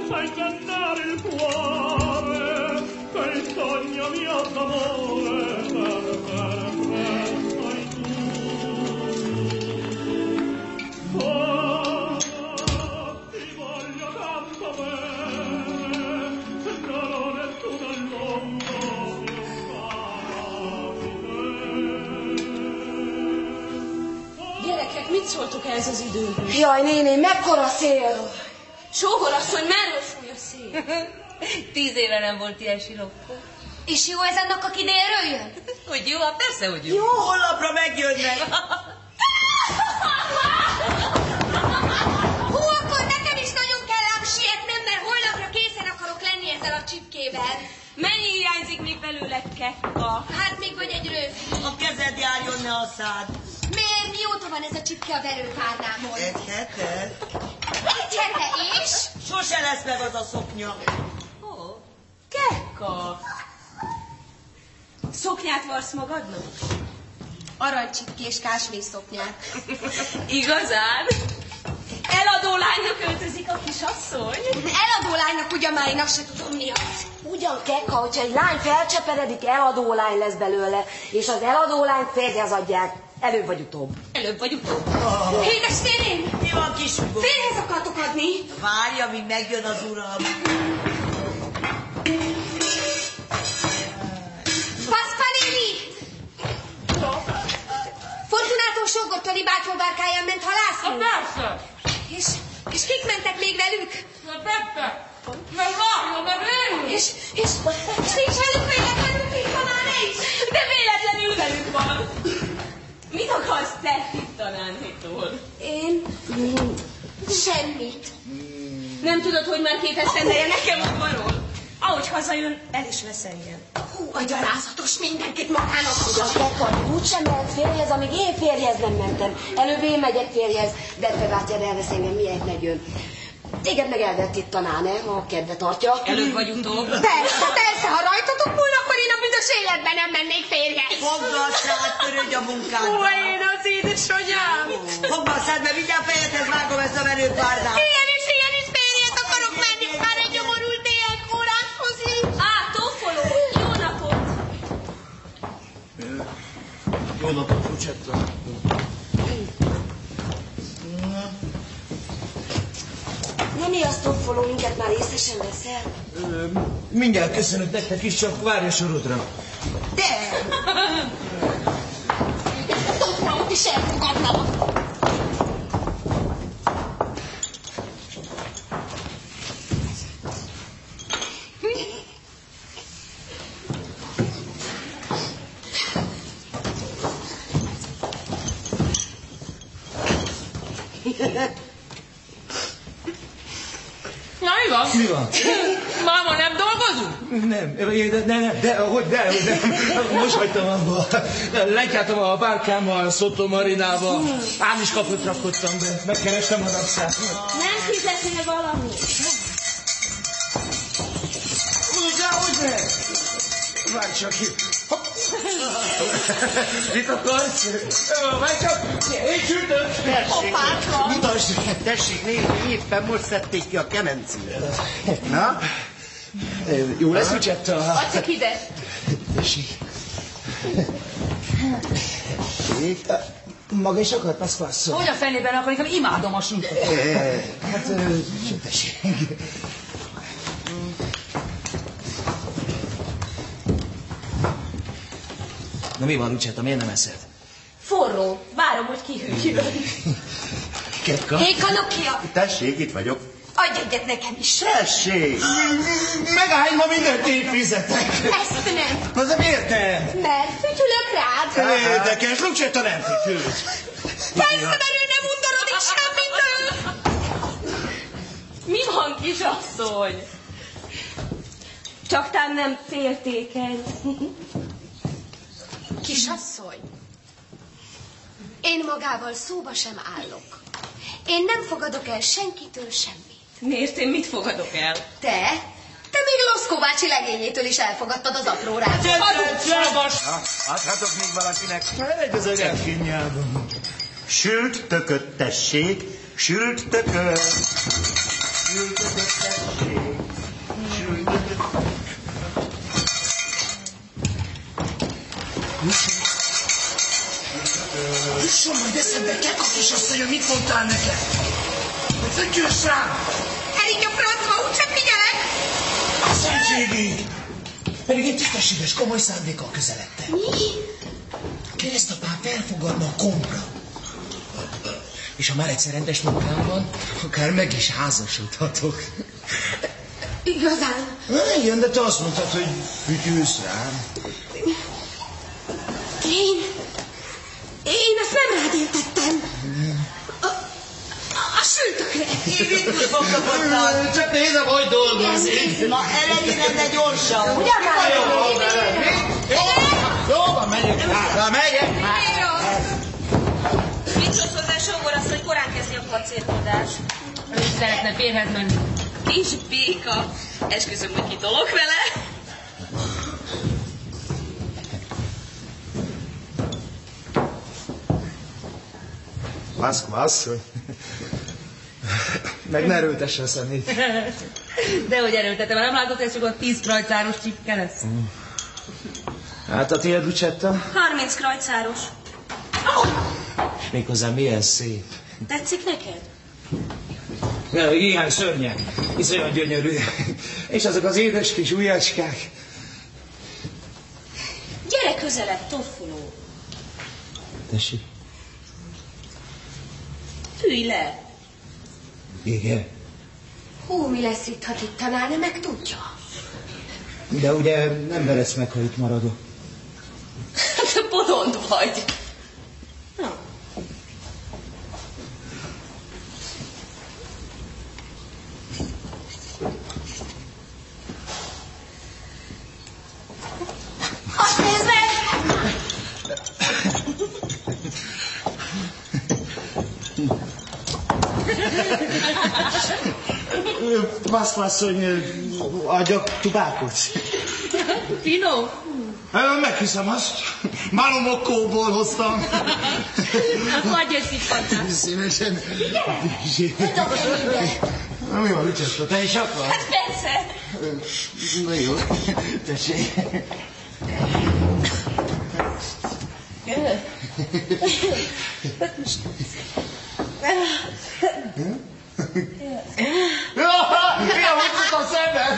sai ingannare il cuore, quel sogno mio d'amore, sei tu. Oh, ti voglio tanto bene, non ho nessuno al mondo più caro di te. Gyerekek, mit szóltok ehhez az időhöz? Jaj, néni, mekkora szél! Sógorasszony, merről fúj a szél? 10 éve nem volt ilyen sirokkó. És jó ez annak, aki délről jön? Hogy jó? Hát persze, hogy jó. Jó. Holnapra megjönnek. Hú, akkor nekem is nagyon kell ám sietnem, mert holnapra készen akarok lenni ezzel a csipkével. Mennyi hiányzik még belőle, Kekka? Hát még vagy egy rövid. A kezed járjon, ne a szád. Miért? Mióta van ez a csipke a verőpárnámon? Egy hete. Egy hete és? Sose lesz meg az a szoknya. Ó, Kekka. Szoknyát varsz magadnak? Aranycsipkés kásmér szoknyát. Igazán? Eladó lánynak öltözik a kisasszony? Eladó lánynak ugyan már én azt se tudom mi az. Ugyan, Kekka, hogyha egy lány felcseperedik, eladó lány lesz belőle, és az eladó lányt férjhez adják. Előbb vagy utóbb. Előbb vagy utóbb. Hé, testvérém! Mi van, kisugó? Férjhez akartok adni? Várja, míg megjön az uram. Pasqualini! Fortunától Sorgottoli bátyóbárkáján ment halászni? Persze! És kik mentek még velük? Peppe! Meg Mária, meg én! És nincs velük véletlenül még tanára is? De véletlenül velük van. Mit akarsz te, tanántól? Én? Semmit. Nem tudod, hogy már 2 esztendeje nekem udvarol? Ahogy hazajön, el is vesz engem. Hú, a gyalázatos mindenkit magának. Ugyan, Kekka, úgysem mehet férjhez, amíg én férjhez nem mentem. Előbb én megyek férjhez, de te bátyád elvesz engem, miért megjön. Téged meg elvett itt tanáne, ha kedve tartja. Előbb vagy utóbb. Persze, ha rajtatok múlna, akkor én a büdös életben nem mennék férjhez. Fogd a szád, törődj a munkádba. Ó, én az édesanyám. Fogd a szád, mert mindjárt fejedhez vágom ezt a verőpárdát. Ilyen is férjhez akarok menni, már egy gyomorult éjjelkórászhoz is. Tófoló, jó napot. Jó napot, Lucetta. Na mi az, Topfoló, minket már észesen veszel? Mindjárt köszönök nektek is, csak várj a sorodra. De! Topfolót is elfogadnak. Na, mi van? Mi van? Máma, nem dolgozunk? Nem. Most hagytam abba. Letyáltam a bárkámmal, Szotto Marinába. Ám is kapott rakodtam be. Megkerestem a napszát. Nem fizetnél valamit? Hogy ne? Várj csak ki. Mit akarsz? Várj csak! Egy csütök! Opácska! Mutasd, tessék nézni, éppen most szedték ki a kemencét. Na? Jó lesz, Lucetta? Adj csak ide! Tessék. Maga is akar, Pasquasso? Hogy a fenében akkor, nekem imádom a sütet. Hát, tessék. Na mi van, Lucetta, miért nem eszed? Forró, várom, hogy kihűljön. Kekka? Hé, Kanokkia! Tessék, itt vagyok. Adj egyet nekem is! Tessék! Megállj, ma mindent én fizetek. Ezt nem! Na de miért nem? Mert fütyülök rád! Érdekes, Lucetta nem fütyült. Persze, mert ő nem undorodik semmitől! Mi van, kisasszony? Csak tán nem féltékeny. Kisasszony, én magával szóba sem állok. Én nem fogadok el senkitől semmit. Miért én mit fogadok el? Te még Loszkó bácsi legényétől is elfogadtad az apró rácot. Adhatok még valakinek? Egy az öreg kínjában. Sült tököt, tessék. Sült tököt. Jusson majd eszedbe, Kekatos asszony, mit mondtál nekem? Fütyülsz rám! Elég a francba, úgysem figyelek! A szentségig! Pedig én tisztességes, komoly szándékkal közeledtem. Mi? A keresztapám felfogadna a kompra. És ha már egyszer rendes munkám van, akár meg is házasodhatok. Igazán? Igen, de te azt mondtad, hogy fütyülsz rám. Én ezt nem rád értettem. A sültökre. Hívjuk, fogtakodtál. Csak nézem, hogy dolgozik. Na, elegyél gyorsan. Ugyan már? Jó van, megyek. Na, megyek. Mit szólsz hozzá, Sógor azt, hogy korán kezdi a kacérkodás? Ő is szeretne férhez menni. Kis béka. Esküszöm, hogy kitolok vele. Vasz. Meg ne erőltesse a szemét. Dehogy erőltetem, nem látod, ez csak a 10 krajcáros csipke lesz? Hát a tiéd, Lucetta? 30 krajcáros. És méghozzá milyen szép. Tetszik neked? Ja, ilyen szörnyek, hisz olyan gyönyörű. És azok az édes kis ujjacskák. Gyere közelebb, Toffuló. Tessék? Ülj le. Igen. Hú, mi lesz itt, ha itt tanárnő meg tudja? De ugye nem veredsz meg, ha itt maradok. Te bolond vagy. Na. Azt nézd meg! Vasszony, adjak tubákot? Pino? Meghiszem azt. Malomokóból hoztam. Hagyj egy szippantát. Szívesen. Ide! Mi van, Lucetta, te is akarsz? Hát persze. Na jó, tessék. Milyen húzott a szemed?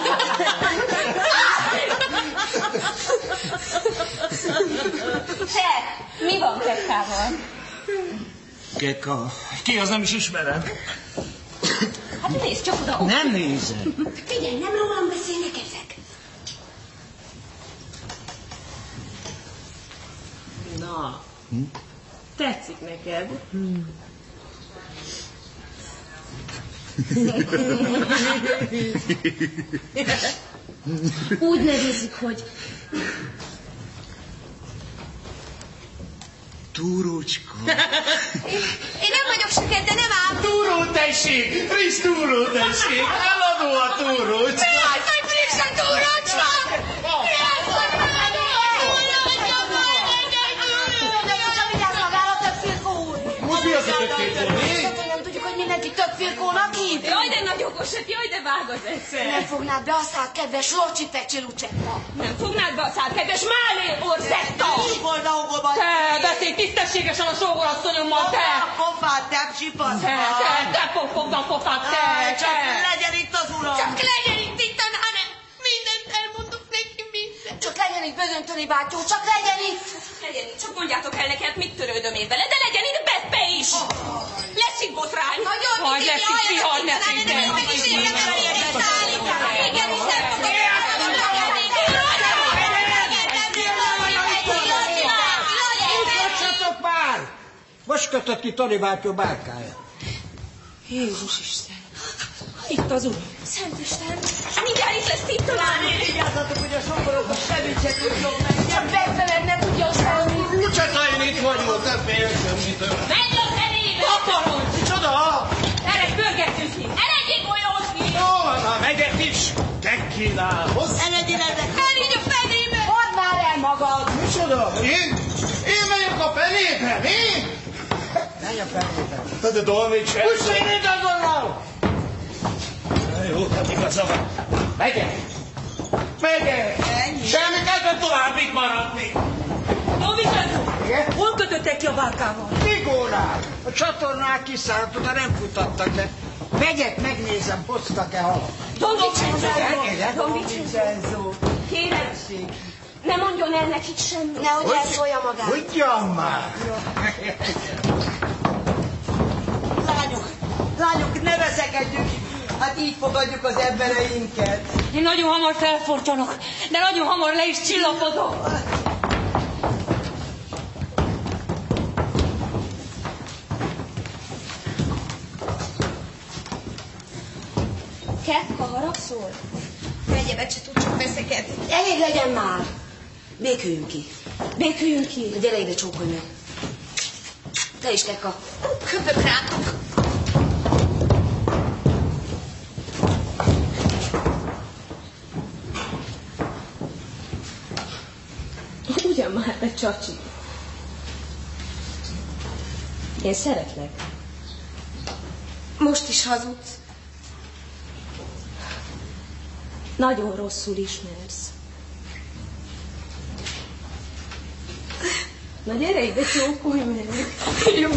Te, mi van Kekkával? Kekka. Ki, az nem is ismerem. Hát nézd csak oda. Nem nézem. Figyelj, nem rólam beszélnek ezek. Na, tetszik neked? Úgy nevezik, hogy Túrócska. Én nem vagyok süket, de nem ám. Túró tessék! Friss túró tessék! Eladó a túrócska! Jaj, hogy friss a túrócska! Vigyázz magára, több firkó úr! Most mi az a több firkó, mi? Nem tudjuk, hogy mindenki több firkónak hív. jaj, de nagy okosat, jaj, de vág az egyszer. Nem fognád be a szád, kedves Lorcsi Fecsi Lucetta. Nem fognád be a szád, kedves Málé Orzetta! Te, beszélj tisztességesen a sógorasszonyommal, te! Te fogd a pofát, te! Csak legyen itt az uram. Csak legyen itt a hanem. Mindent elmondok neki, mindent. Csak legyen itt Bözöntoni bátyó, csak legyen itt! Legyen itt, csak mondjátok el neked, mit törődöm én vele, de legyen itt Beppe is! Lesz itt botrány! Nagyon Vagy lesz itt vihar, ne figyelj! Mutassatok már! Most kötött ki Toni bátyó bárkája. Jézus Isten! Itt az úr! Szentisten! Mindjárt itt lesz itt talán! Vigyázzatok, hogy a sokorokban semmit se tudjon meg. Csak Beppe ne tudja semmi. Lucetta, én itt vagyok, nem félek semmitől. Menj a fenébe! Paparodj! Micsoda? Erre pörgetőzni! Elegyék olyozni! Jó van, már megyek is. Tekkilához. Elegyél ezek. Elígy a fenébe! Mondd már el magad! Micsoda? Én megyek a felébe, mi? Menj a felébe. De dolmégy sem. Hússz én itt azonnal! Abszolút igaza van. Megyek. Semmi kedve tovább itt maradni. Hol kötöttek ki a bárkával? Vigórál! A csatornák kiszállt, oda nem futattak, de megyek, megnézem, hoztak-e halat. Don Vincenzo, kérem, ne mondjon el nekik semmit. Nehogy elszólja magát. Ugyan már! Lányok, ne veszekedjünk! Hát így fogadjuk az embereinket. Én nagyon hamar felfortyanok, de nagyon hamar le is csillapodok. Kefka haragszol? Egyebet se tud csak veszekedni. Elég legyen már. Béküljünk ki. Béküljünk ki. Gyere ide, csókolj meg. Te is, Kekka. Köpök rátok. Ugyan már, te csacsi. Én szeretlek. Most is hazudsz. Nagyon rosszul ismersz. Na gyere ide, csókolj meg. Jó.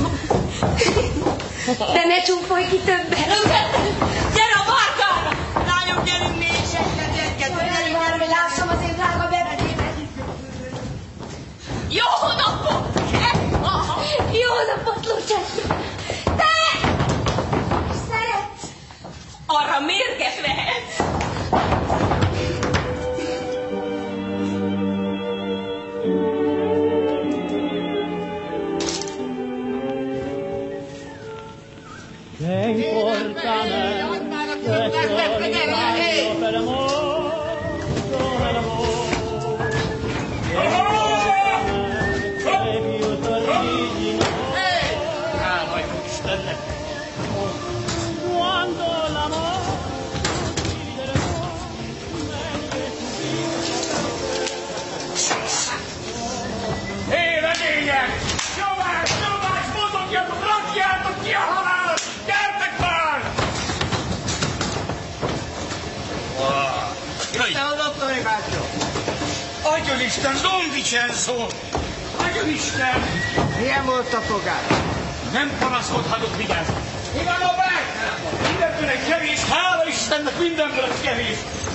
De ne csúfolj ki többet. Gyere a bárkára! Lányok, gyerünk mi is egyet. Várom, hogy lássam az én drága bevetémet. Jó napot! Jó napot, Lucsetti! Te! Szeretsz? Arra mérget vehetsz. Che importa a me questo rimasto per amore, per amore. Che più t'origini, quando l'amore uccide Hé, legények! Nyomás! Mozogjatok, rakjátok ki a halált! Gyertek már! Te adott, hogy bátyó? Agyonisten, Don Vincenzo! Agyonisten! Milyen volt a fogás? Nem panaszkodhatok, vigyázz! Ivano be! Mindenből kevés, hála Istennek mindenből kevés!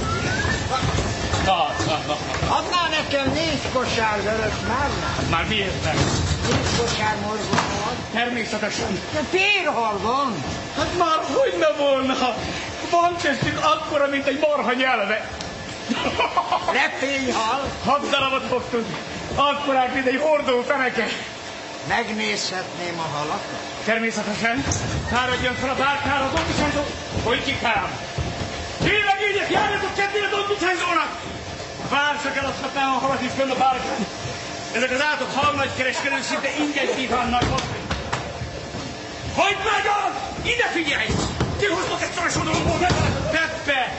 Na. Adnál nekem 4 kosár vörös márnál? Már miért nem? 4 kosár morgóval? Természetesen. De pérhal van? Hát már hogy ne volna? Van köztük akkora, mint egy marha nyelve. Repényhal? 6 darabot fogtunk. Akkorák, mint egy hordó feneke. Megnézhetném a halakat? Természetesen. Fáradjon fel a bárkára, Don Vincenzo. Hogy kikám? Hívegények, járjatok kedvére Don Vincenzónak! Vár csak eladhatnám a halat is fönn a bárkán. Ezek az átok halnagykereskedők szinte ingyen kívánnak hozni. Hogy megy az? Ide figyelj! Kihoztok egy szorsodolóból, Peppe!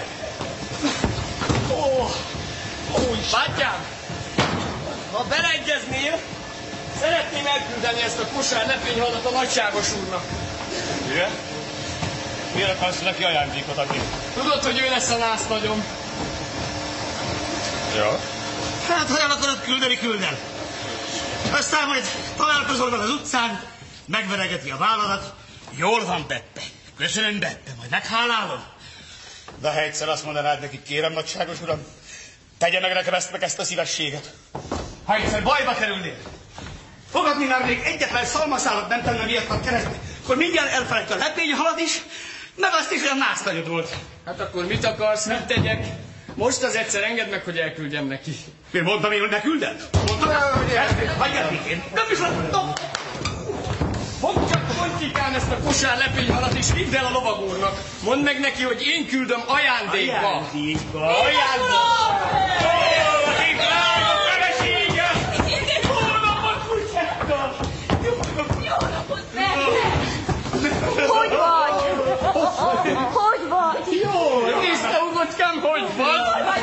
Bátyám, ha beleegyeznél, szeretném elküldeni ezt a kosár lepényhalat a nagyságos úrnak. Igen? Miért akarsz neki ajándékot adni? Tudod, hogy ő lesz a násznagyom? Ja. Hát, ha el akarod küldeni, küld el. Aztán majd találkozol vele az utcán, megveregeti a vállalat. Jól van, Beppe. Köszönöm, Beppe, majd meghálálom. De ha egyszer azt mondanád neki, kérem, nagyságos uram, tegye meg nekem ezt a szívességet. Ha egyszer bajba kerülnél, fogadni már még egyetlen szalmaszálat nem tenne miattam keresztbe, akkor mindjárt elfelejt a lepényhalat is, meg azt is, hogy a násznagyod volt. Hát akkor mit akarsz, mit tegyek? Most az egyszer engedd meg, hogy elküldjem neki. Miért mondtam én, hogy ne külded? Mondtam, hogy hagyjad békén. Nem is mondtam. Fogd csak pontikán ezt a kosár lepényhalat és vidd el a lovagúrnak. Mondd meg neki, hogy én küldöm ajándékba. Ajándékba. Hogy vagy? Hogy vagy? Jó, nézd te, ugockám, hogy vagy?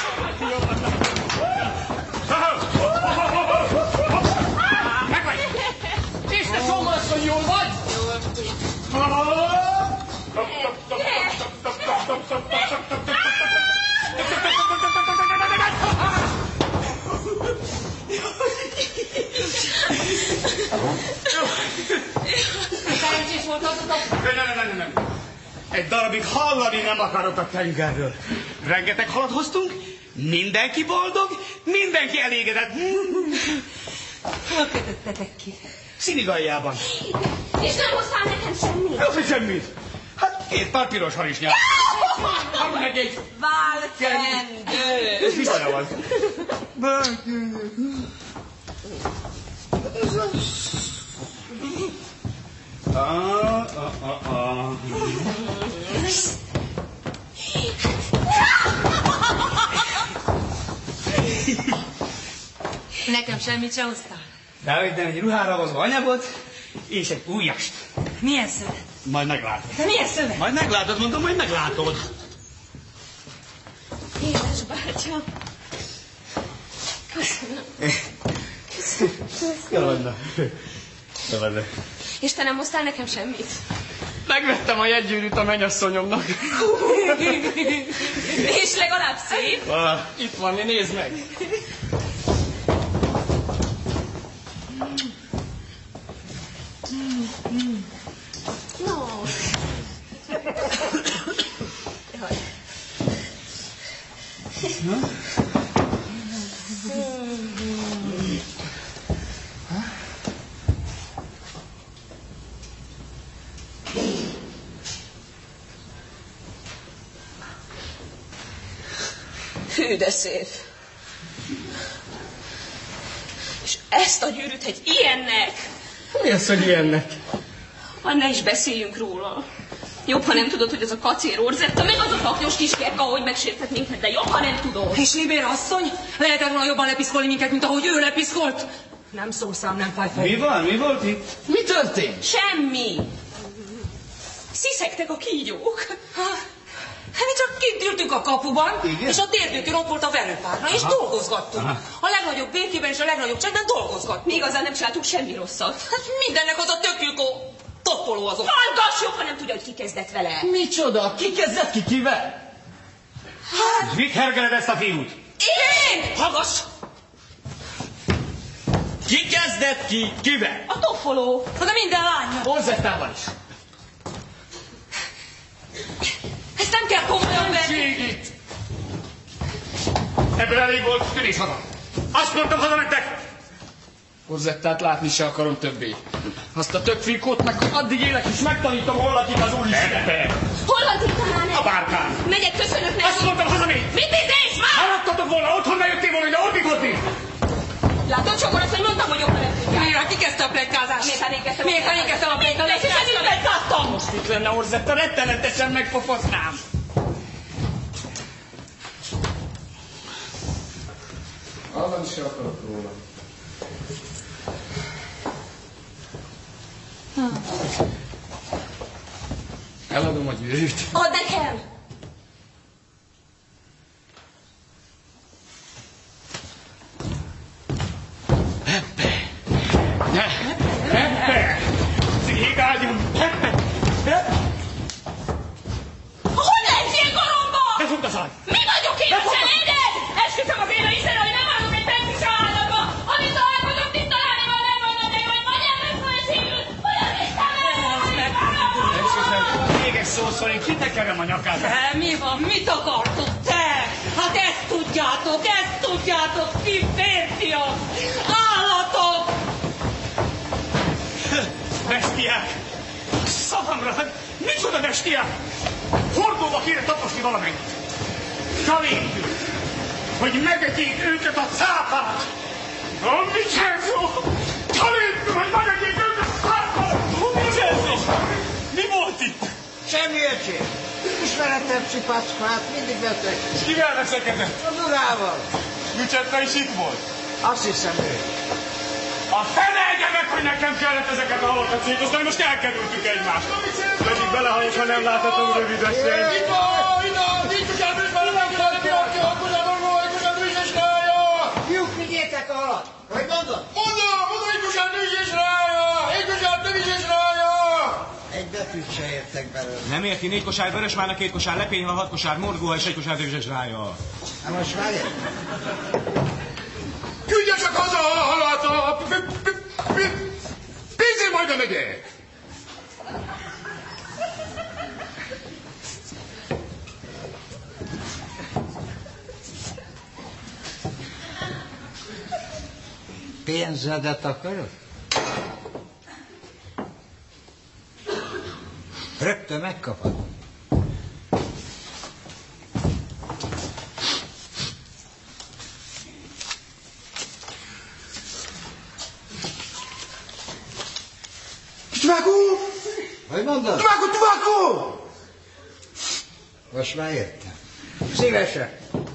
Megvagy! És te, Somarasszony, jól vagy? Jól. Szerencsés volt az utak? Nem. Egy darabig hallani nem akarok a tengerről. Rengeteg halat hoztunk, mindenki boldog, mindenki elégedett. Hol kötöttetek ki? Színigaljában. És nem hoztál nekem semmit? Hogy semmit? Hát 2 pár piros harisnyát. Hát meg egy... Váltendő! Ez biztosan van. Nekem semmit se hoztál. Dehogy nem, egy ruhára való anyagot, és egy újast. Milyen szövet? Majd meglátod. De milyen szövet? Majd meglátod, mondom, majd meglátod. Édes bátyám. Köszönöm. Jó van. És te nem hoztál nekem semmit? Megvettem a jegygyűrűt a mennyasszonyomnak. És legalább szép. Itt van, nézd meg. No. Hű, de szép. És ezt a gyűrűt egy ilyennek. Mi az, hogy ilyennek? Ne is beszéljünk róla. Jobb, ha nem tudod, hogy az a kacér Orzetta, meg az a taknyos kiskerka, ahogy megsértett minket, de jobb, ha nem tudod. És Libér asszony? Lehetett volna jobban lepiszkolni minket, mint ahogy ő lepiszkolt? Nem szószám, nem fájfej. Mi van? Mi volt itt? Mi történt? Semmi. Sziszegtek a kígyók. Mi csak kint ültünk a kapuban, igen? és a térdőtön ott volt a verőpárna, és dolgozgattunk. A legnagyobb békében és a legnagyobb csendben dolgozgattunk. Mi igazán nem csináltuk semmi rosszat. Hát mindennek az a tökülkó toppoló azok. Hallgass, jobb, ha nem tudja, hogy ki kezdett vele. Micsoda? Ki kezdett ki kivel? Mit hergeled ezt a fiút? Én! Hallgass! Ki kezdett ki kivel? A toffoló. De minden lánya. Orzettával is. Ezt nem kell komolyan venni. Itt! Ebből elég volt, tűnés haza. Azt mondtam, haza nektek! Orzettát látni se akarom többé. Azt a tökfirkót meg addig élek, és megtanítom, hol lakik az Úristen. Hol van itt talán? A bárkán. Megyek, köszönök neki. Azt mondtam, hazamégy! Mit nézés már? Maradtatok volna, otthon ne jöttél volna, de ordítotni! Látod, Csongor, azt, hogy mondtam, hogy jobb, ha nem tudják. Miért? Ki kezdte a plekkázás? Miért, ha én kezdtem? Miért, ha én kezdtem a plekkázás? Miért, ha én plekkáztam? Most itt lenne Orzetta, rettenetesen megpofoznám. Hallani se akarok róla. Eladom a gyűrűt. Add nekem! Peppe! Szigágyunk! Peppe! Hogy lehet ilyen koromba? Befut a szaj! Mi vagyok én a családed? Esküszöm az én a Istenre, hogy nem állom egy penki családba. Amit találkozom, itt találni van, nem mondod meg, hogy vagy elveszve sérül, vagy az Istenre! Esküszöm, még egy szó szólink, kitekerem a nyakát. De mi van? Mit akartok te? Hát ezt tudjátok, ti férfiak! Állatok! Bestiák! Szavamra, hát micsoda bestiák! Hordóba kéne taposni valamelyik. Csalédjük, hogy megegyék őket a cápák! A Vicenzo! Csalédjük, hogy megegyék őket a cápák! A Vicenzo! Mi volt itt? Semmi öcsém. Ismerettem Csipackát, mindig beteg. És kivel veszekedett? A Durával. Vicenzo is itt volt. Azt hiszem ő. A fene egye meg, hogy nekem kellett ezeket a halakat szétosztani, most elkerültük egymást. Pedig belehalljuk, ha nem láthatom rövidesen. Fiúk, vigyétek a halat. Hogy mondod? Egy betűt se ért. vettek belőle. Nem érti, 4 kosár vörösmárna, 2 kosár lepényhal, 6 kosár morgóha és 1 kosár rőzses rája. Na most várj! Küldje csak haza a halat, a pénzért majd nem megyek! Pénzedet akarod? Rögtön megkapod. Tobákó! Hogy mondod? Tobákó! Most már értem. Szívesen.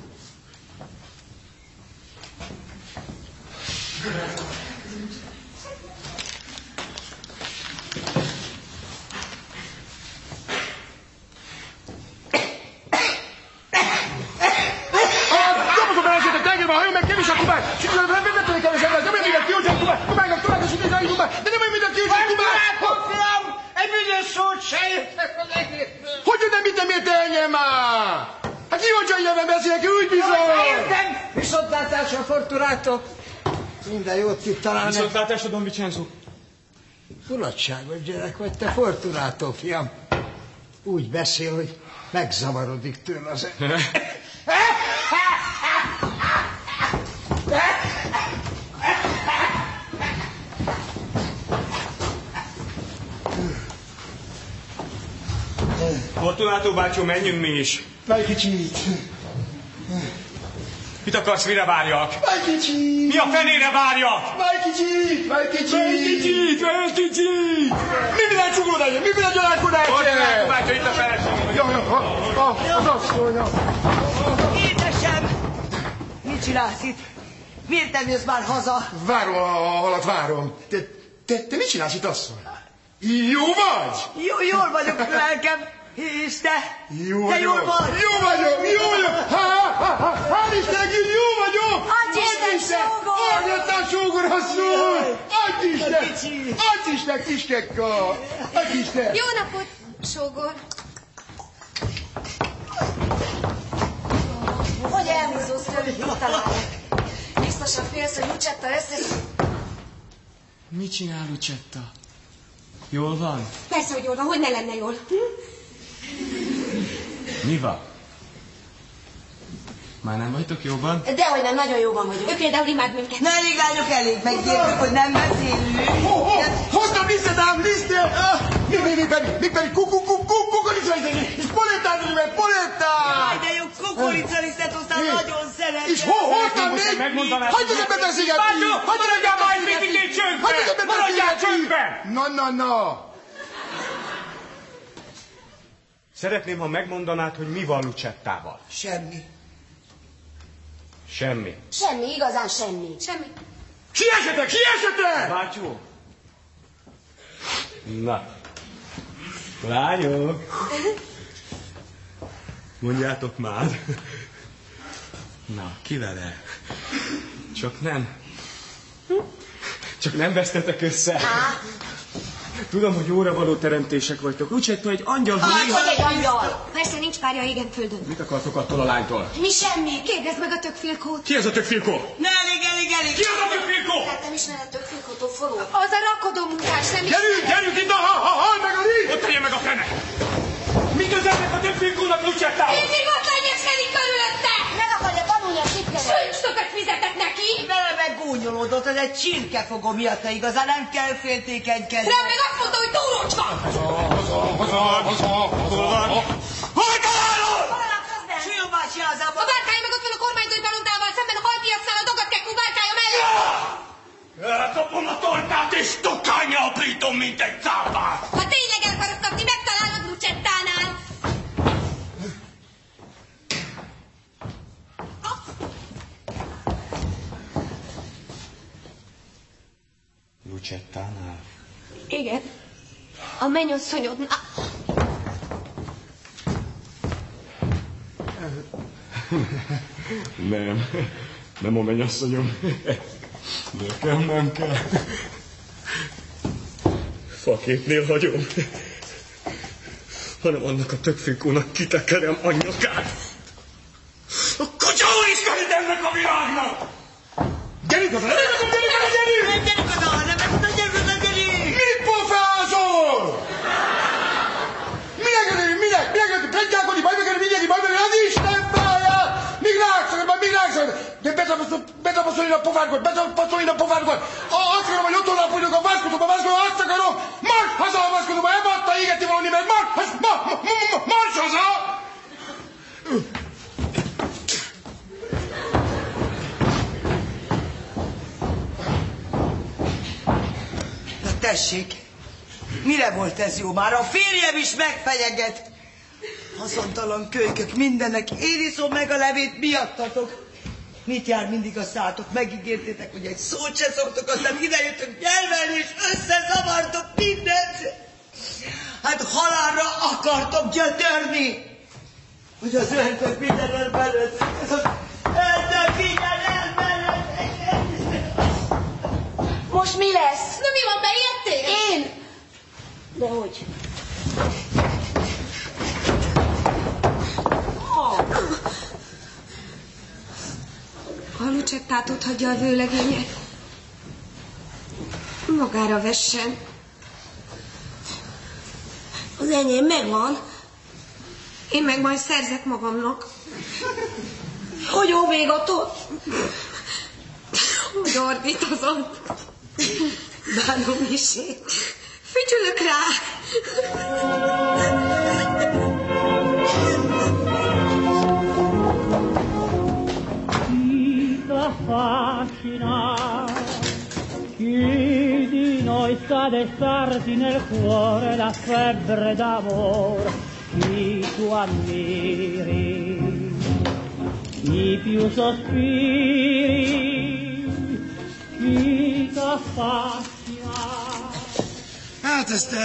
Hogy nem mit nem érte engem már? Hát ki van csak nyelven beszélek, úgy bizony! Értem! Viszontlátásra, Fortunato! Minden jót tud találni. Viszontlátásra, Don Vincenzo. Mulatságos gyerek vagy te, Fortunato, fiam. Úgy beszél, hogy megzavarodik tőle az Fortunato bácsó, menjünk mi is. Várj kicsit! Mit akarsz, mire várjak? Várj kicsit! Mi a fenére várjak? Várj kicsit! Várj kicsit! Várj kicsit! Mi minden csugódás? Mi minden gyalálkodás? Fortunato bácsó, itt a feleségem. Ja, az asszonya. Édesem! Mit csinálsz itt? Miért nem jössz már haza? Várom a halat, várom. Te mit csinálsz itt, asszony? Jó vagy? Jól vagyok, lelkem. És te? Jó te jól vagy? Jó vagyok! Hál' Istennek, jó vagyok! Adj Isten, sógor! Adj sógor, asszony! Adj Isten, kiskekka! Adj Isten! Jó napot, sógor! Hogy elhúzódsz tőlük, mit találnak? Biztosan félsz, hogy Lucetta összesz... Mit csinál Lucetta? Jól van? Persze, hogy jól van, hogy ne lenne jól. Mi van? Már nem vagytok jóban? Dehogy nem, nagyon jóban vagyunk. Ő például imád minket. Ne elég lányok, elég. Megértük, hogy nem beszélünk. Hoztam lisztet ám, lisztet! Mi pedig kukoricalisztet, és polettát, polettát! De jó kukoricalisztet hoztál, nagyon szeretem. És hoztam még? Hagyj az ebben beszélgetni! Maradjál már egy picit csöndben! Maradjál csöndben! Na! Szeretném, ha megmondanád, hogy mi van Lucettával. Semmi. Semmi. Semmi, igazán semmi. Semmi. Siessetek! Bácsó? Na. Lányok. Mondjátok már. Na, ki vele? Csak nem vesztetek össze. Tudom, hogy jóra való teremtések vagytok. Lucetta egy angyal, hogy Hogy egy angyal? Persze, nincs párja égen földön. Mit akartok attól a lánytól? Mi semmi. Kérdezd meg a tökfilkót. Ki ez a tökfilkó? Ne elég. Ki az a tökfilkó? Tehát nem ismered Tökfilkótól forró? Az a rakodó munkás, nem is... Gyerünk itt, hallj meg a rít! Ott tegye meg a fene! Mi közelnek a tökfilkónak Lucettához? Mindig ott legyeskedik körülötte! Meg akarja tanulni a tipkemet. Szüncstöket fizetek neki! Vele meg gúnyolódott, ez egy csirkefogó miatt, igazán nem kell féltékenykedni. Rám még azt mondta, hogy túrócs van! Hol találod? Súlyom bácsi házában. A bárkája meg ott van a kormányzói palotával, szemben a halpiacnál a Dogatkekkú bárkája mellett! Elkapom a tortát és tokányra aprítom, mint egy cápát! Ha tényleg el akarod kapni, megtalálod Lucettánál! Lucettánál? Igen. A mennyasszonyodnál. Nem a mennyasszonyom. Nekem nem kell. Faképnél hagyom. hanem annak a tökfinkónak kitekerem a nyakát. A kutya úristennek a világnak! Gyerünk oda, gyerünk! Gyerünk oda, nem oda, gyerünk oda, gyerünk! Mit pofázol? Minek? Plegykálkodni, majd megölni mindenki, majd megölni az Isten pályát! Míg rákszak! De betapaszolni a pofádkokat! Azt akarom, hogy otthon lapodjak a vászkodóba, azt akarom! Marss haza a vászkodóba, ebbe adta égetni valami, mert marss haza! Na tessék, mire volt ez jó? Már a férjem is megfenyeget. Haszontalan kölykök mindennek, én iszom meg a levét miattatok. Mit jár mindig a szátok? Megígértétek, hogy egy szót se szoktok, aztán idejöttök nyelvelni, és összezavartok mindent. Hát halálra akartok gyötörni. Hogy az öntök minden elbelőtt. Ez az öntök minden elbelőtt. Most mi lesz? Na mi van, beértél? Én? Dehogy. A Lucettát ott hagyja a vőlegényet. Magára vessen. Az enyém megvan. Én meg majd szerzek magamnak. Hogy óvégatott? Hogy ordítozom. Bánom is én. Fütyülök rá. Affascina chi di noi sa destarti nel cuore la febbre d'amor chi tu ammiri i più sospiri chi t'affascina. Hát ezt